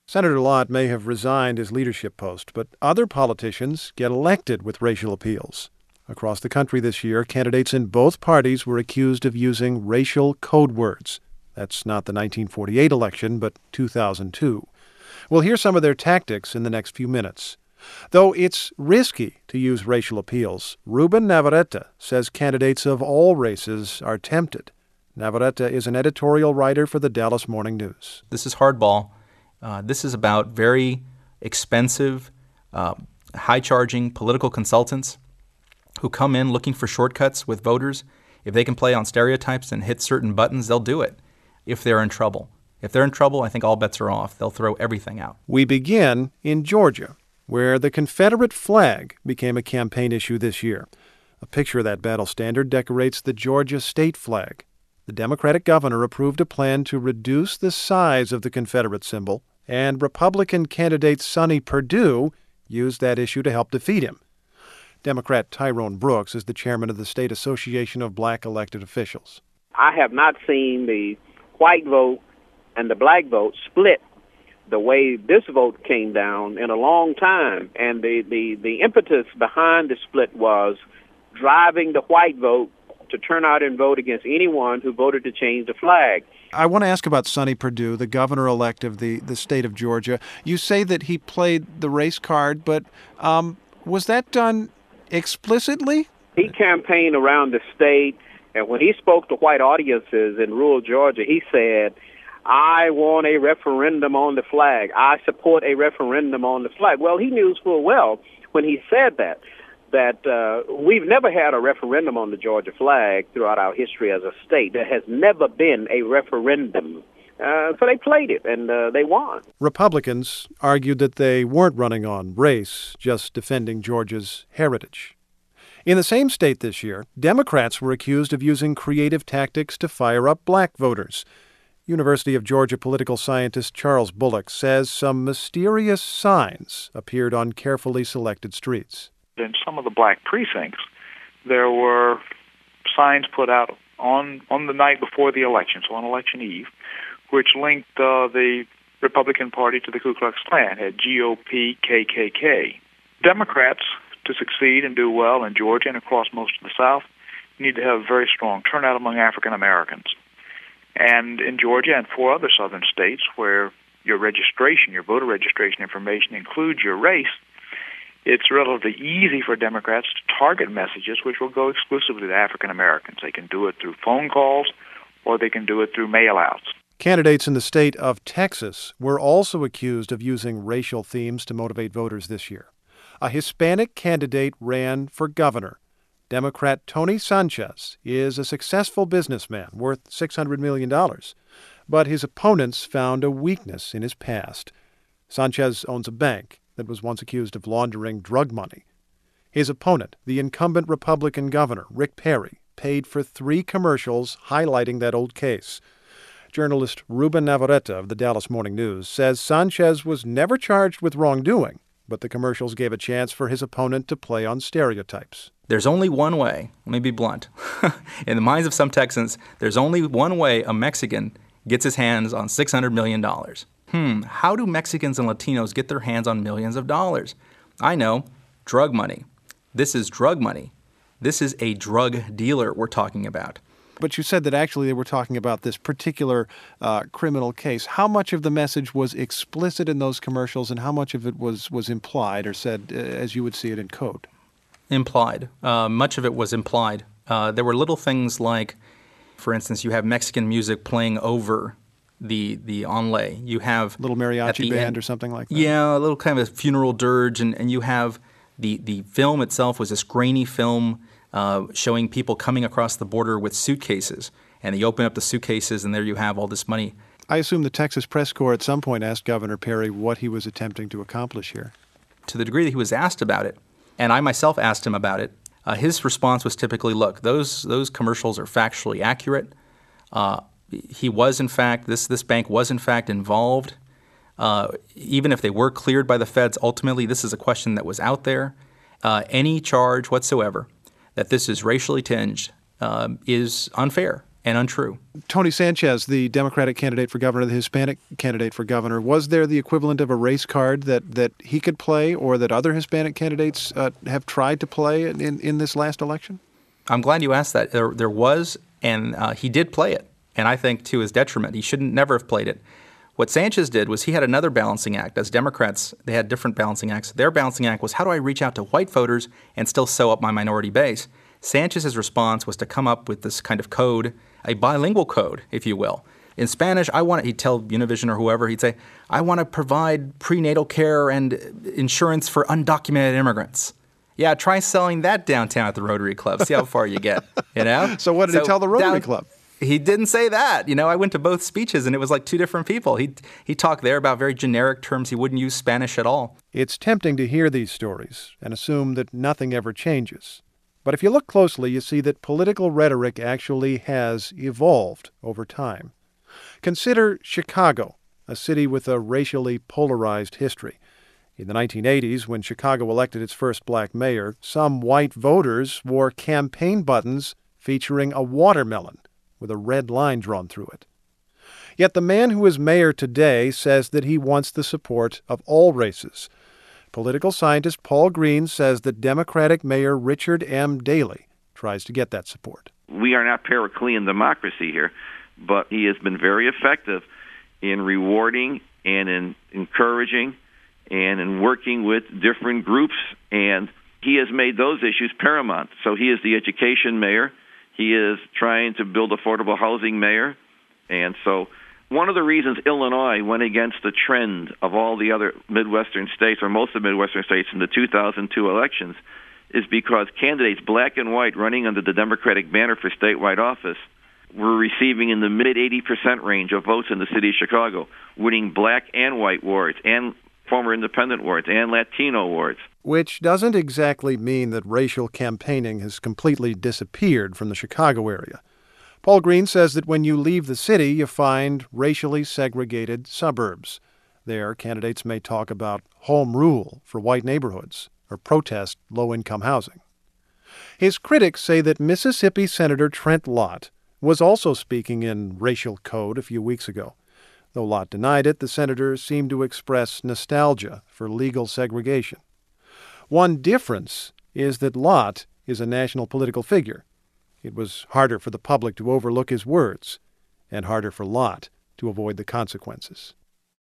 Senator Lott may have resigned his leadership post, but other politicians get elected with racial appeals. Across the country this year, candidates in both parties were accused of using racial code words. That's not the 1948 election, but 2002. We'll hear some of their tactics in the next few minutes. Though it's risky to use racial appeals, Ruben Navarrete says candidates of all races are tempted. Navarrete is an editorial writer for the Dallas Morning News. This is hardball. This is about very expensive, high-charging political consultants who come in looking for shortcuts with voters. If they can play on stereotypes and hit certain buttons, they'll do it if they're in trouble. If they're in trouble, I think all bets are off. They'll throw everything out. We begin in Georgia, where the Confederate flag became a campaign issue this year. A picture of that battle standard decorates the Georgia state flag. The Democratic governor approved a plan to reduce the size of the Confederate symbol, and Republican candidate Sonny Perdue used that issue to help defeat him. Democrat Tyrone Brooks is the chairman of the State Association of Black Elected Officials. I have not seen the white vote and the black vote split the way this vote came down in a long time. And the impetus behind the split was driving the white vote to turn out and vote against anyone who voted to change the flag. I want to ask about Sonny Perdue, the governor-elect of the state of Georgia. You say that he played the race card, but was that done explicitly? He campaigned around the state, and when he spoke to white audiences in rural Georgia, he said, I want a referendum on the flag. I support a referendum on the flag. Well, he knew full well when he said that we've never had a referendum on the Georgia flag throughout our history as a state. There has never been a referendum. So they played it, and they won. Republicans argued that they weren't running on race, just defending Georgia's heritage. In the same state this year, Democrats were accused of using creative tactics to fire up black voters. University of Georgia political scientist Charles Bullock says some mysterious signs appeared on carefully selected streets. In some of the black precincts, there were signs put out on the night before the election, so on election eve, which linked the Republican Party to the Ku Klux Klan, had GOP, KKK. Democrats, to succeed and do well in Georgia and across most of the South, need to have a very strong turnout among African Americans. And in Georgia and 4 other southern states where your voter registration information includes your race, it's relatively easy for Democrats to target messages which will go exclusively to African Americans. They can do it through phone calls or they can do it through mail-outs. Candidates in the state of Texas were also accused of using racial themes to motivate voters this year. A Hispanic candidate ran for governor. Democrat Tony Sanchez is a successful businessman worth $600 million, but his opponents found a weakness in his past. Sanchez owns a bank that was once accused of laundering drug money. His opponent, the incumbent Republican governor, Rick Perry, paid for 3 commercials highlighting that old case. Journalist Ruben Navarrete of the Dallas Morning News says Sanchez was never charged with wrongdoing, but the commercials gave a chance for his opponent to play on stereotypes. There's only one way, let me be blunt. In the minds of some Texans, there's only one way a Mexican gets his hands on $600 million. How do Mexicans and Latinos get their hands on millions of dollars? I know, drug money. This is drug money. This is a drug dealer we're talking about. But you said that actually they were talking about this particular criminal case. How much of the message was explicit in those commercials and how much of it was implied or said as you would see it in code? Implied. Much of it was implied. There were little things like, for instance, you have Mexican music playing over the onlay. You have little mariachi band or something like that. Yeah, a little kind of a funeral dirge, and you have the film itself was this grainy film showing people coming across the border with suitcases, and you open up the suitcases, and there you have all this money. I assume the Texas press corps at some point asked Governor Perry what he was attempting to accomplish here. To the degree that he was asked about it, and I myself asked him about it, his response was typically, look, those commercials are factually accurate. He was, in fact, this bank was, in fact, involved. Even if they were cleared by the feds, ultimately this is a question that was out there. Any charge whatsoever that this is racially tinged is unfair. and untrue. Tony Sanchez, the Democratic candidate for governor, the Hispanic candidate for governor, was there the equivalent of a race card that he could play or that other Hispanic candidates have tried to play in this last election? I'm glad you asked that. There was, and he did play it, and I think to his detriment. He shouldn't never have played it. What Sanchez did was he had another balancing act. As Democrats, they had different balancing acts. Their balancing act was, how do I reach out to white voters and still sew up my minority base? Sanchez's response was to come up with this kind of code, a bilingual code, if you will. In Spanish, he'd tell Univision or whoever, he'd say, I want to provide prenatal care and insurance for undocumented immigrants. Yeah, try selling that downtown at the Rotary Club. See how far you get, you know? So what did he tell the Rotary Club? He didn't say that. You know, I went to both speeches, and it was like two different people. He talked there about very generic terms. He wouldn't use Spanish at all. It's tempting to hear these stories and assume that nothing ever changes. But if you look closely, you see that political rhetoric actually has evolved over time. Consider Chicago, a city with a racially polarized history. In the 1980s, when Chicago elected its first black mayor, some white voters wore campaign buttons featuring a watermelon with a red line drawn through it. Yet the man who is mayor today says that he wants the support of all races. Political scientist Paul Green says that Democratic Mayor Richard M. Daley tries to get that support. We are not Periclean democracy here, but he has been very effective in rewarding and in encouraging and in working with different groups, and he has made those issues paramount. So he is the education mayor. He is trying to build affordable housing mayor. And so one of the reasons Illinois went against the trend of all the other Midwestern states, or most of the Midwestern states, in the 2002 elections is because candidates, black and white, running under the Democratic banner for statewide office were receiving in the mid-80% range of votes in the city of Chicago, winning black and white wards and former independent wards and Latino wards. Which doesn't exactly mean that racial campaigning has completely disappeared from the Chicago area. Paul Green says that when you leave the city, you find racially segregated suburbs. There, candidates may talk about home rule for white neighborhoods or protest low-income housing. His critics say that Mississippi Senator Trent Lott was also speaking in racial code a few weeks ago. Though Lott denied it, the senator seemed to express nostalgia for legal segregation. One difference is that Lott is a national political figure. It was harder for the public to overlook his words and harder for Lott to avoid the consequences.